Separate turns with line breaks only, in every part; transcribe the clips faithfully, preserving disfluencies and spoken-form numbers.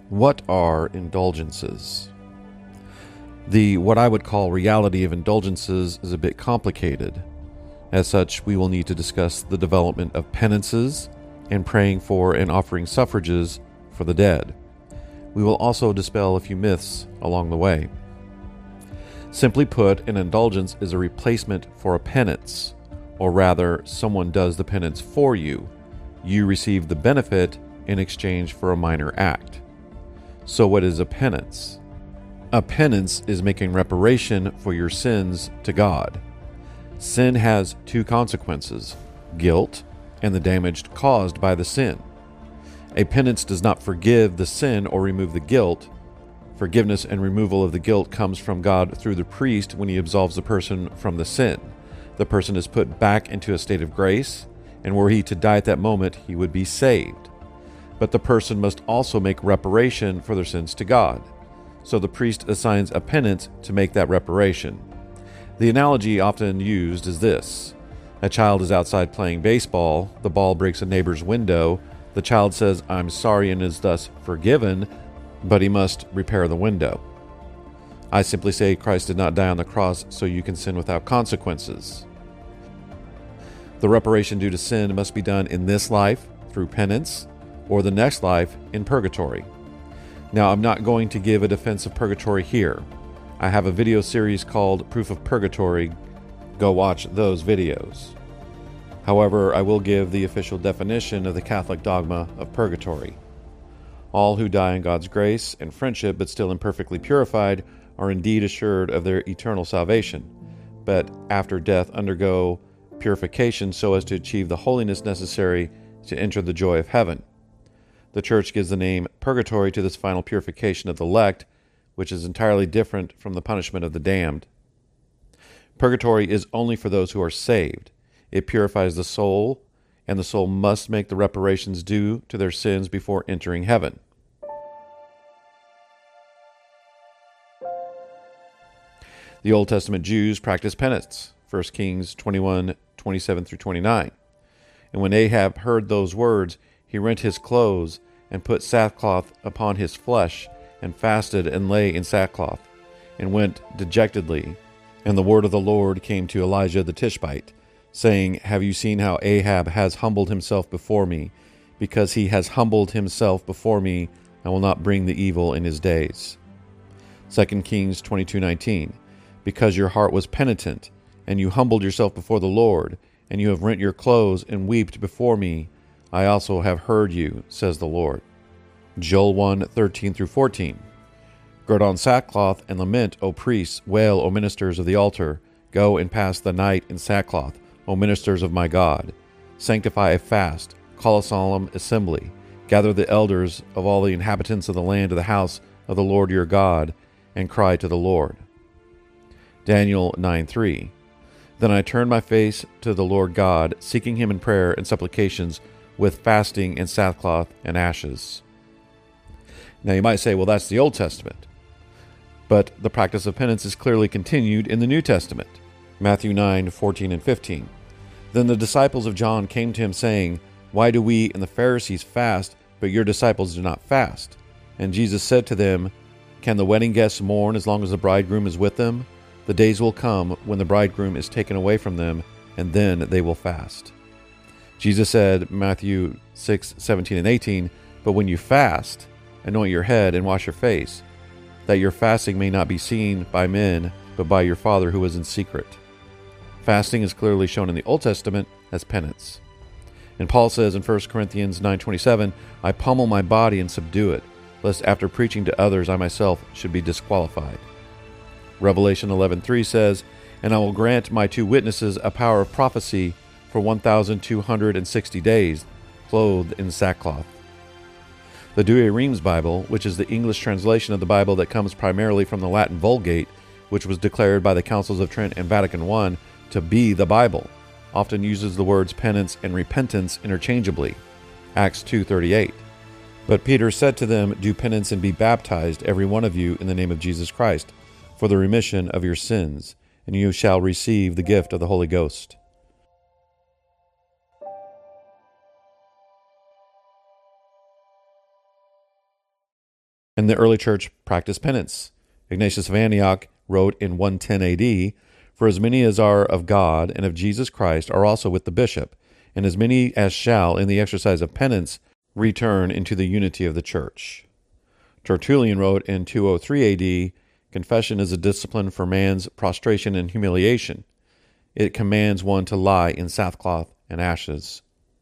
What are indulgences? The what I would call reality of indulgences is a bit complicated. As such, we will need to discuss the development of penances and praying for and offering suffrages for the dead. We will also dispel a few myths along the way. Simply put, an indulgence is a replacement for a penance, or rather, someone does the penance for you. You receive the benefit in exchange for a minor act. So what is a penance? A penance is making reparation for your sins to God. Sin has two consequences: guilt and the damage caused by the sin. A penance does not forgive the sin or remove the guilt. Forgiveness and removal of the guilt comes from God through the priest when he absolves the person from the sin. The person is put back into a state of grace, and were he to die at that moment, he would be saved. But the person must also make reparation for their sins to God. So the priest assigns a penance to make that reparation. The analogy often used is this: a child is outside playing baseball, the ball breaks a neighbor's window, the child says, "I'm sorry," and is thus forgiven, but he must repair the window. I simply say Christ did not die on the cross so you can sin without consequences. The reparation due to sin must be done in this life through penance, or the next life in purgatory. Now, I'm not going to give a defense of purgatory here. I have a video series called Proof of Purgatory. Go watch those videos. However, I will give the official definition of the Catholic dogma of purgatory. All who die in God's grace and friendship but still imperfectly purified are indeed assured of their eternal salvation, but after death undergo purification so as to achieve the holiness necessary to enter the joy of heaven. The Church gives the name purgatory to this final purification of the elect, which is entirely different from the punishment of the damned. Purgatory is only for those who are saved. It purifies the soul, and the soul must make the reparations due to their sins before entering heaven. The Old Testament Jews practiced penance, First Kings twenty-one, twenty-seven through twenty-nine. And when Ahab heard those words, he rent his clothes and put sackcloth upon his flesh, and fasted and lay in sackcloth, and went dejectedly. And the word of the Lord came to Elijah the Tishbite, saying, "Have you seen how Ahab has humbled himself before me? Because he has humbled himself before me, I will not bring the evil in his days." Second Kings twenty-two nineteen. Because your heart was penitent, and you humbled yourself before the Lord, and you have rent your clothes and wept before me, I also have heard you, says the Lord. Joel one, thirteen through fourteen. Gird on sackcloth and lament, O priests, wail, O ministers of the altar. Go and pass the night in sackcloth, O ministers of my God. Sanctify a fast, call a solemn assembly. Gather the elders of all the inhabitants of the land to the house of the Lord your God, and cry to the Lord. Daniel nine three. Then I turned my face to the Lord God, seeking him in prayer and supplications, with fasting and sackcloth and ashes. Now you might say, well, that's the Old Testament. But the practice of penance is clearly continued in the New Testament. Matthew nine, fourteen and fifteen. Then the disciples of John came to him, saying, "Why do we and the Pharisees fast, but your disciples do not fast?" And Jesus said to them, "Can the wedding guests mourn as long as the bridegroom is with them? The days will come when the bridegroom is taken away from them, and then they will fast." Jesus said, Matthew six, seventeen and eighteen, "But when you fast, anoint your head and wash your face, that your fasting may not be seen by men, but by your Father who is in secret." Fasting is clearly shown in the Old Testament as penance. And Paul says in First Corinthians nine twenty-seven, "I pummel my body and subdue it, lest after preaching to others I myself should be disqualified." Revelation eleven three says, "And I will grant my two witnesses a power of prophecy for one thousand two hundred sixty days, clothed in sackcloth." The Douay-Rheims Bible, which is the English translation of the Bible that comes primarily from the Latin Vulgate, which was declared by the Councils of Trent and Vatican One to be the Bible, often uses the words penance and repentance interchangeably. Acts two thirty-eight. But Peter said to them, "Do penance and be baptized, every one of you, in the name of Jesus Christ, for the remission of your sins, and you shall receive the gift of the Holy Ghost." And the early church practiced penance. Ignatius of Antioch wrote in one ten A D, "For as many as are of God and of Jesus Christ are also with the bishop, and as many as shall, in the exercise of penance, return into the unity of the church." Tertullian wrote in two oh three A D, "Confession is a discipline for man's prostration and humiliation. It commands one to lie in sackcloth and ashes."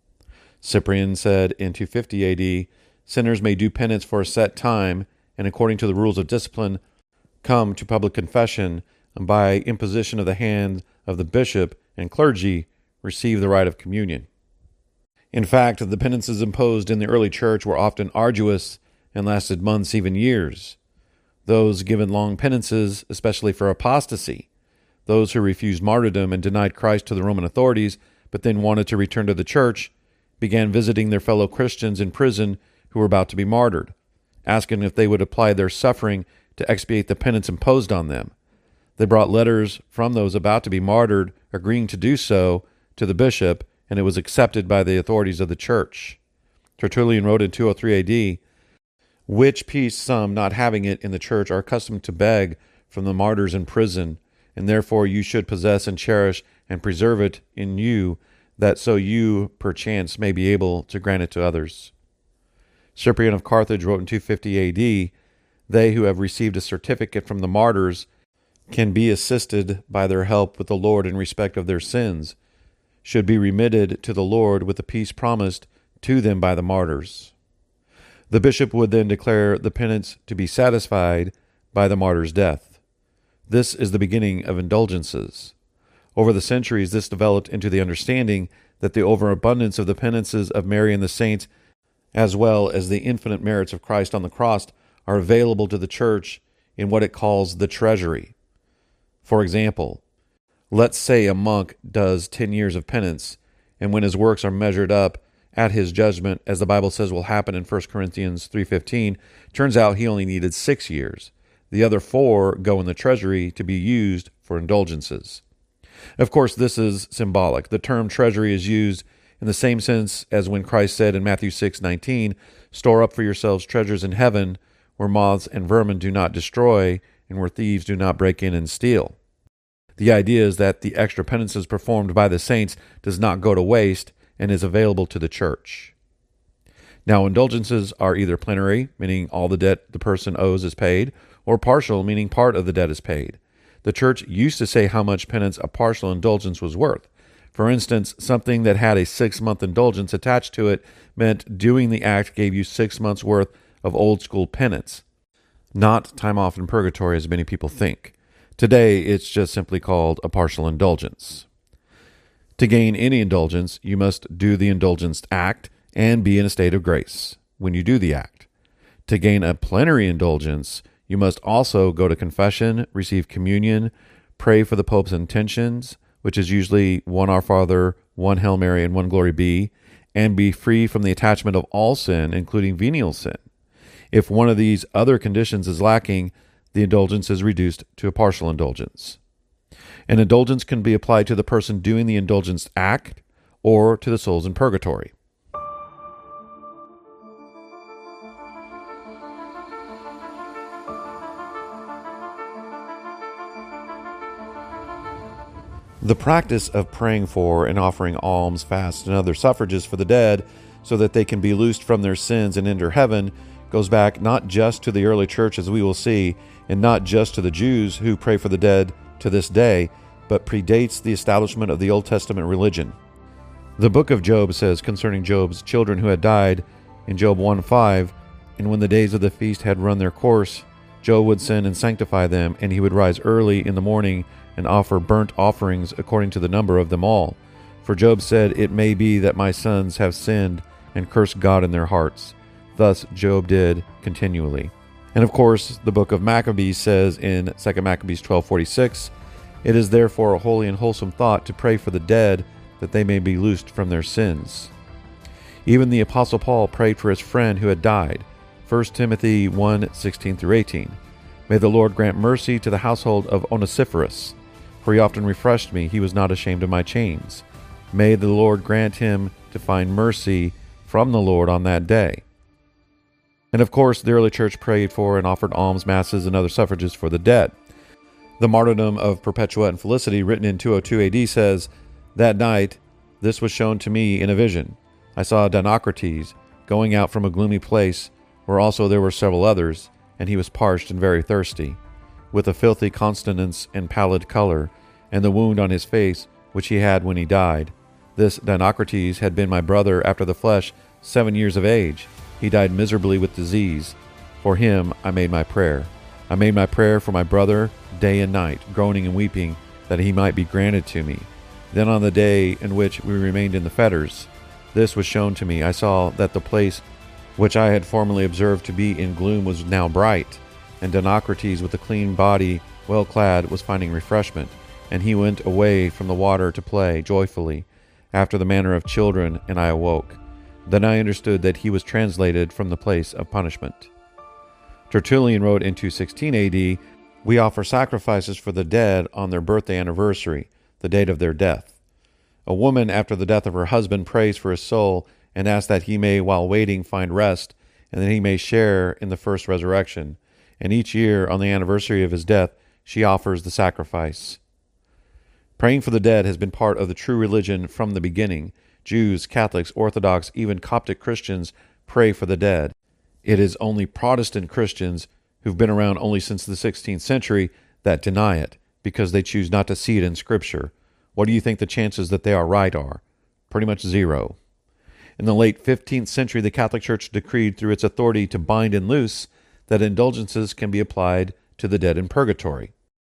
Cyprian said in two fifty A D, "Sinners may do penance for a set time, and according to the rules of discipline, come to public confession, and by imposition of the hand of the bishop and clergy, receive the rite of communion." In fact, the penances imposed in the early church were often arduous and lasted months, even years. Those given long penances, especially for apostasy, those who refused martyrdom and denied Christ to the Roman authorities, but then wanted to return to the church, began visiting their fellow Christians in prison who were about to be martyred, asking if they would apply their suffering to expiate the penance imposed on them. They brought letters from those about to be martyred, agreeing to do so, to the bishop, and it was accepted by the authorities of the church. Tertullian wrote in two oh three A D, "Which peace some, not having it in the church, are accustomed to beg from the martyrs in prison, and therefore you should possess and cherish and preserve it in you, that so you, perchance, may be able to grant it to others." Cyprian of Carthage wrote in two fifty A D, "They who have received a certificate from the martyrs can be assisted by their help with the Lord in respect of their sins, should be remitted to the Lord with the peace promised to them by the martyrs." The bishop would then declare the penance to be satisfied by the martyr's death. This is the beginning of indulgences. Over the centuries, this developed into the understanding that the overabundance of the penances of Mary and the saints, as well as the infinite merits of Christ on the cross, are available to the church in what it calls the treasury. For example, let's say a monk does ten years of penance, and when his works are measured up at his judgment, as the Bible says will happen in First Corinthians three fifteen, turns out he only needed six years. The other four go in the treasury to be used for indulgences. Of course, this is symbolic. The term treasury is used in the same sense as when Christ said in Matthew six nineteen, "Store up for yourselves treasures in heaven, where moths and vermin do not destroy, and where thieves do not break in and steal." The idea is that the extra penances performed by the saints does not go to waste and is available to the church. Now, indulgences are either plenary, meaning all the debt the person owes is paid, or partial, meaning part of the debt is paid. The church used to say how much penance a partial indulgence was worth. For instance, something that had a six-month indulgence attached to it meant doing the act gave you six months' worth of old-school penance, not time off in purgatory as many people think. Today, it's just simply called a partial indulgence. To gain any indulgence, you must do the indulgenced act and be in a state of grace when you do the act. To gain a plenary indulgence, you must also go to confession, receive communion, pray for the Pope's intentions, which is usually one Our Father, one Hail Mary, and one Glory Be, and be free from the attachment of all sin, including venial sin. If one of these other conditions is lacking, the indulgence is reduced to a partial indulgence. An indulgence can be applied to the person doing the indulgenced act or to the souls in purgatory. The practice of praying for and offering alms, fasts, and other suffrages for the dead so that they can be loosed from their sins and enter heaven goes back not just to the early church, as we will see, and not just to the Jews who pray for the dead to this day, but predates the establishment of the Old Testament religion. The book of Job says concerning Job's children who had died in Job one five, "And when the days of the feast had run their course, Job would send and sanctify them, and he would rise early in the morning and offer burnt offerings according to the number of them all. For Job said, 'It may be that my sons have sinned and cursed God in their hearts.' Thus Job did continually." And of course, the book of Maccabees says in Second Maccabees twelve forty-six, "It is therefore a holy and wholesome thought to pray for the dead, that they may be loosed from their sins." Even the Apostle Paul prayed for his friend who had died. First Timothy one sixteen through eighteen. "May the Lord grant mercy to the household of Onesiphorus, for he often refreshed me. He was not ashamed of my chains. May the Lord grant him to find mercy from the Lord on that day." And of course, the early church prayed for and offered alms, masses, and other suffrages for the dead. The martyrdom of Perpetua and Felicity, written in two oh two A D, says, "That night this was shown to me in a vision. I saw Dinocrates going out from a gloomy place, where also there were several others, and he was parched and very thirsty, with a filthy consonance and pallid color, and the wound on his face which he had when he died. This Dinocrates had been my brother after the flesh, seven years of age. He died miserably with disease. For him I made my prayer. I made my prayer for my brother day and night, groaning and weeping, that he might be granted to me. Then on the day in which we remained in the fetters, this was shown to me. I saw that the place which I had formerly observed to be in gloom was now bright, and Dinocrates with a clean body, well clad, was finding refreshment, and he went away from the water to play joyfully, after the manner of children, and I awoke. Then I understood that he was translated from the place of punishment." Tertullian wrote in two sixteen A D, "We offer sacrifices for the dead on their birthday anniversary, the date of their death. A woman after the death of her husband prays for his soul and asks that he may, while waiting, find rest, and that he may share in the first resurrection. And each year, on the anniversary of his death, she offers the sacrifice." Praying for the dead has been part of the true religion from the beginning. Jews, Catholics, Orthodox, even Coptic Christians pray for the dead. It is only Protestant Christians, who've been around only since the sixteenth century, that deny it, because they choose not to see it in Scripture. What do you think the chances that they are right are? Pretty much zero. In the late fifteenth century, the Catholic Church decreed through its authority to bind and loose that indulgences can be applied to the dead in purgatory.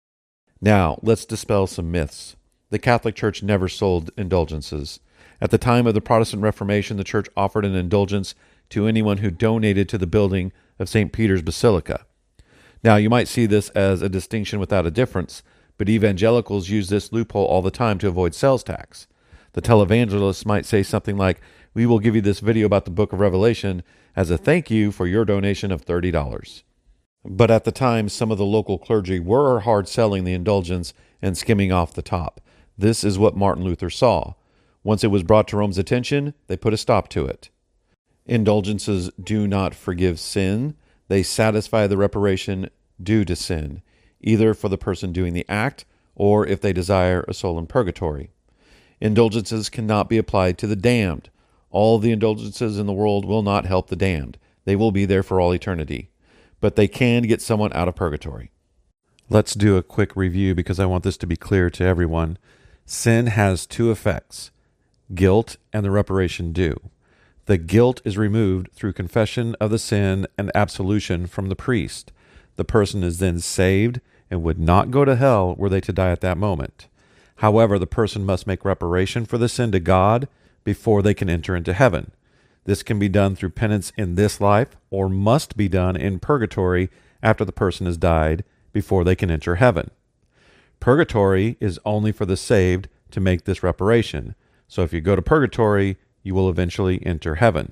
Now, let's dispel some myths. The Catholic Church never sold indulgences. At the time of the Protestant Reformation, the Church offered an indulgence to anyone who donated to the building of Saint Peter's Basilica. Now, you might see this as a distinction without a difference, but evangelicals use this loophole all the time to avoid sales tax. The televangelists might say something like, "We will give you this video about the book of Revelation as a thank you for your donation of thirty dollars. But at the time, some of the local clergy were hard selling the indulgence and skimming off the top. This is what Martin Luther saw. Once it was brought to Rome's attention, they put a stop to it. Indulgences do not forgive sin. They satisfy the reparation due to sin, either for the person doing the act or if they desire a soul in purgatory. Indulgences cannot be applied to the damned. All the indulgences in the world will not help the damned. They will be there for all eternity. But they can get someone out of purgatory. Let's do a quick review because I want this to be clear to everyone. Sin has two effects: guilt and the reparation due. The guilt is removed through confession of the sin and absolution from the priest. The person is then saved and would not go to hell were they to die at that moment. However, the person must make reparation for the sin to God before they can enter into heaven. This can be done through penance in this life or must be done in purgatory after the person has died before they can enter heaven. Purgatory is only for the saved to make this reparation. So if you go to purgatory, you will eventually enter heaven.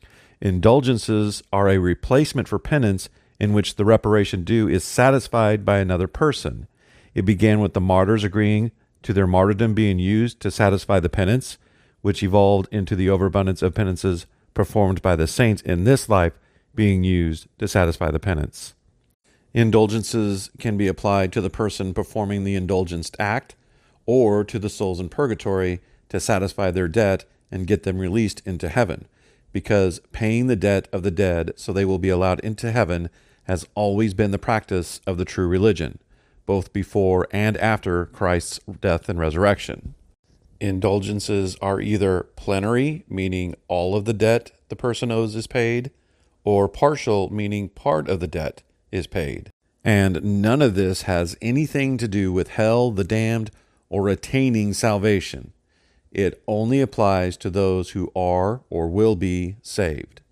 Indulgences are a replacement for penance in which the reparation due is satisfied by another person. It began with the martyrs agreeing to their martyrdom being used to satisfy the penance, which evolved into the overabundance of penances performed by the saints in this life being used to satisfy the penance. Indulgences can be applied to the person performing the indulgenced act or to the souls in purgatory to satisfy their debt and get them released into heaven, because paying the debt of the dead so they will be allowed into heaven has always been the practice of the true religion, both before and after Christ's death and resurrection. Indulgences are either plenary, meaning all of the debt the person owes is paid, or partial, meaning part of the debt is paid. And none of this has anything to do with hell, the damned, or attaining salvation. It only applies to those who are or will be saved.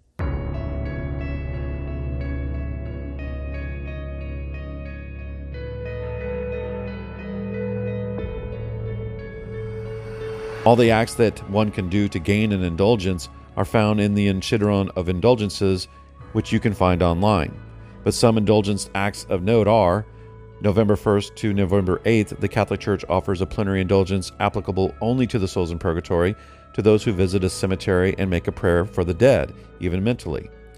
All the acts that one can do to gain an indulgence are found in the Enchidron of Indulgences, which you can find online. But some indulgence acts of note are: November first to November eighth, the Catholic Church offers a plenary indulgence applicable only to the souls in purgatory, to those who visit a cemetery and make a prayer for the dead, even mentally.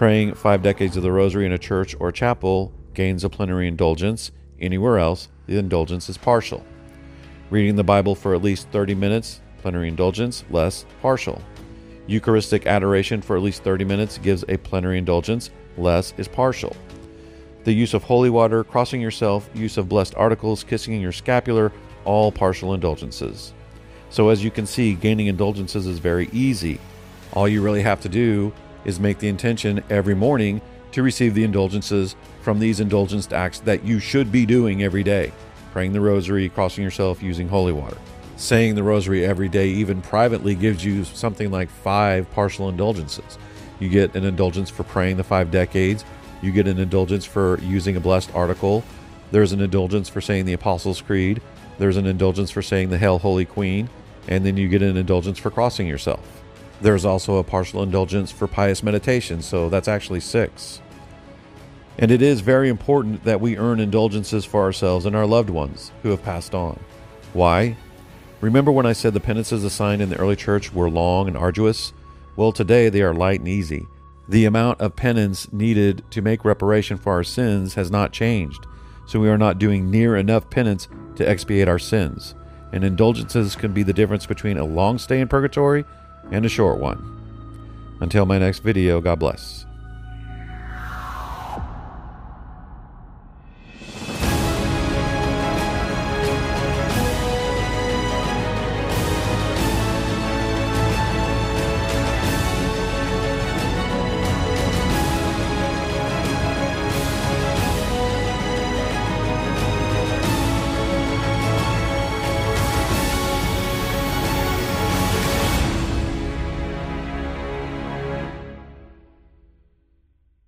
Praying five decades of the rosary in a church or chapel gains a plenary indulgence. Anywhere else, the indulgence is partial. Reading the Bible for at least thirty minutes, plenary indulgence, less partial. Eucharistic adoration for at least thirty minutes gives a plenary indulgence, less is partial. The use of holy water, crossing yourself, use of blessed articles, kissing your scapular, all partial indulgences. So as you can see, gaining indulgences is very easy. All you really have to do is make the intention every morning to receive the indulgences from these indulgence acts that you should be doing every day. Praying the rosary, crossing yourself, using holy water. Saying the rosary every day, even privately, gives you something like five partial indulgences. You get an indulgence for praying the five decades. You get an indulgence for using a blessed article. There's an indulgence for saying the Apostles' Creed. There's an indulgence for saying the Hail, Holy Queen. And then you get an indulgence for crossing yourself. There's also a partial indulgence for pious meditation, so that's actually six. And it is very important that we earn indulgences for ourselves and our loved ones who have passed on. Why? Remember when I said the penances assigned in the early church were long and arduous? Well, today they are light and easy. The amount of penance needed to make reparation for our sins has not changed, so we are not doing near enough penance to expiate our sins. And indulgences can be the difference between a long stay in purgatory and a short one. Until my next video, God bless.